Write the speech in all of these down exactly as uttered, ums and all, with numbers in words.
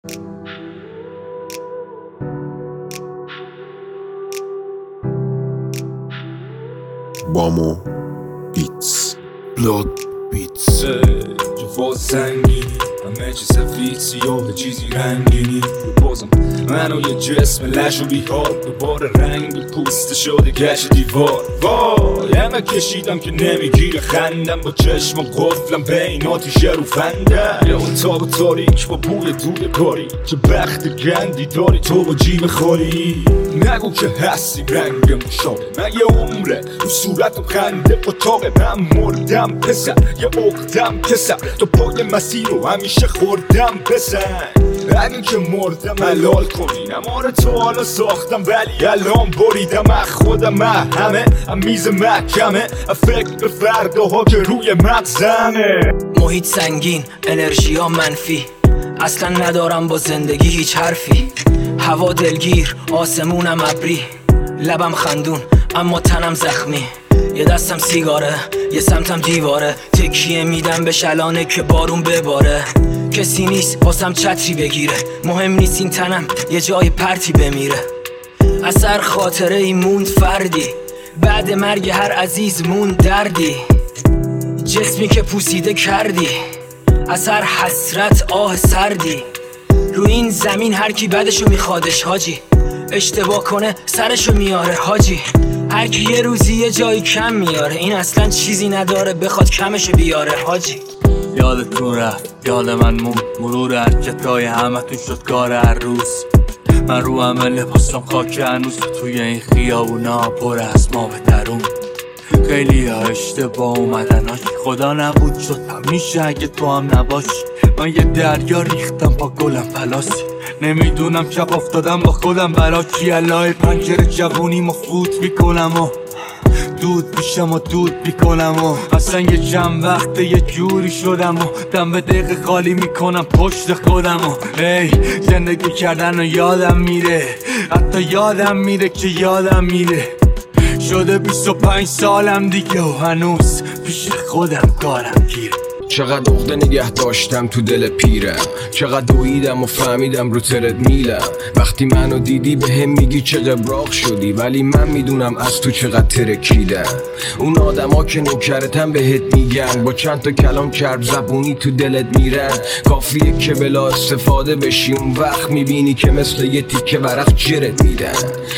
بامو بیتس بلاد بیتس جفاز سنگینی همه چی سفید سیاه چیزی رنگینی بازم منو یه جسم لش و بیحال دوباره رنگ پوست شده گشت دیوار وای همه کشیدم که نمیگیره خندم با چشم و قفلم بین آتیش رو فندم یه اتاق تاریک با بوی دود کاری چه بخت گندی داری تو با جیب خالی نگو که هستی رنگ مشابه من یه عمره رو صورت و خنده اتاق من مردم پسر یه اقدم کسر تو پای مسیر رو همیشه خوردم بسن اگه که مردم حلال کنینم آره تو حالا ساختم ولی الان بریدم از خودم همه هم میز محکمه فکر به فرداها که روی مغزمه محیط سنگین انرژی ها منفی اصلا ندارم با زندگی هیچ حرفی هوا دلگیر آسمونم ابری لبم خندون اما تنم زخمی یه دستم سیگاره یه سمتم دیواره تکیه میدم به شلانه که بارون بباره کسی نیست واسم چتری بگیره مهم نیست این تنم یه جای پرتی بمیره اثر خاطره ای موند فردی بعد مرگ هر عزیز موند دردی جسمی که پوسیده کردی اثر حسرت آه سردی رو این زمین هر کی بدشو میخوادش حاجی اشتباه کنه سرشو میاره حاجی هر کی یه روزی یه جایی کم میاره این اصلا چیزی نداره بخواد کمشو بیاره حاجی یادتون رفت یاد من مون مرور حرکتای همتون شد کار هر روز من رو همه لباسم خاک هنوز توی این خیابونا پر از ما به درون خیلی ها اشتباه اومدن هاش خدا نبود شد همیشه اگه تو هم نباشی من یه دریا ریختم با گلم فلاسی نمیدونم شب افتادم با خودم برا چی علای پنجره جوونی ما فوت میکنم و دود میشم و دود میکنم و اصلا یه چند وقت یه جوری شدم و دم به دقیقه خالی میکنم پشت خودم و ای زندگی کردن و یادم میره حتی یادم میره که یادم میره شده بیست و پنج سالم دیگه و هنوز پیش خودم کارم گیره چقدر عقده نگه داشتم تو دل پیرم چقدر دویدم و فهمیدم رو ترد میلم وقتی منو دیدی به هم میگی چه قبراق شدی ولی من میدونم از تو چقدر ترکیدم اون آدم ها که نوکرتن بهت میگن با چند تا کلام چرب زبونی تو دلت میرن کافیه که بلا استفاده بشی اون وقت میبینی که مثل یه تیکه ورق جرت میدن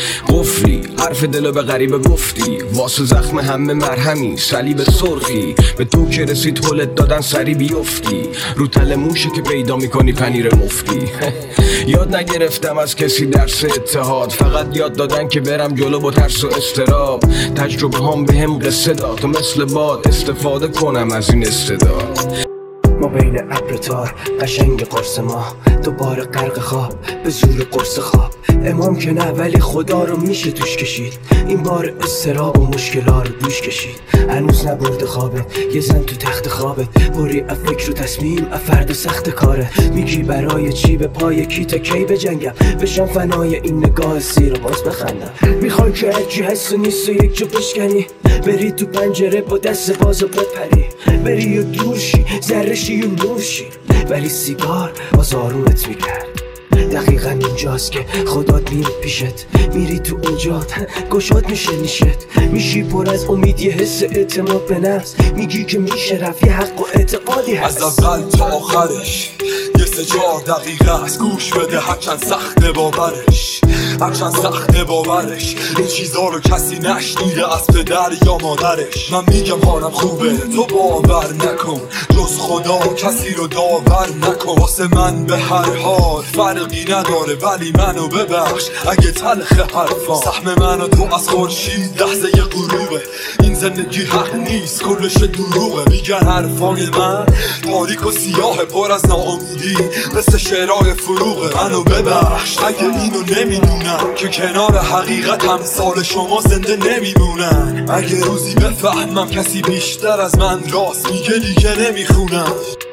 قفلی حرف دلو به غریبه گفتی واسه زخم همه مرهمی صلیب سرخی به تو که رسید حلت دادن سری بیفتی رو تل موشه که پیدا میکنی پنیر مفتی یاد نگرفتم از کسی درس اتحاد فقط یاد دادن که برم جلو با ترس و استراب تجربه هم به هم قصه داد و مثل باد استفاده کنم از این استعداد ما بین ابر تار قشنگ قرص ما دوباره غرق خواب به زور قرص خواب امام که نه ولی خدا رو میشه توش کشید این بار استراب و مشکلات رو دوش کشید هنوز نبرده خوابه یه زن تو تخت خوابه بری از فکر و تصمیم از فرد سخت کاره میگی برای چی به پای کی تا کی بجنگم بشم فنای این نگاه سیر و باز بخندم میخوای که هرچی هست و نیست و یک جو بشکنی بری تو پنجره با دست باز و بپری بری و دورشی ذرشی و نورشی ولی سیگار باز آرومت میکرد دقیقا اینجاست که خدات میره پیشت میری تو اونجات گشاد میشه نیشت میشی پر از امید یه حس اعتماد به نفس میگی که میشه رفت یه حق و اعتقادی هست از اول تا آخرش یه سه چهار دقیقه از گوش بده هرچند سخت باورش هرچند سخت باورش این چیزا رو کسی نشنیده از پدر یا مادرش من میگم حالم خوبه تو باور نکن جز خدا کسی رو داور نکن واسه من به هر حال فرقی نداره ولی منو ببخش اگه تلخ حرفام سهم منو تو از خورشید لحظه ی غروبه این زندگی حق نیست کلش دروغه میگن حرفای من تاریک و سیاه پر از ناامیدی مثل شعرهای فروغه منو ببخش اگه اینو نمیدونم که کنار حقیقت هم سال شما زنده نمیمونن اگه روزی بفهمم کسی بیشتر از من راست میگه دیگه نمیخونم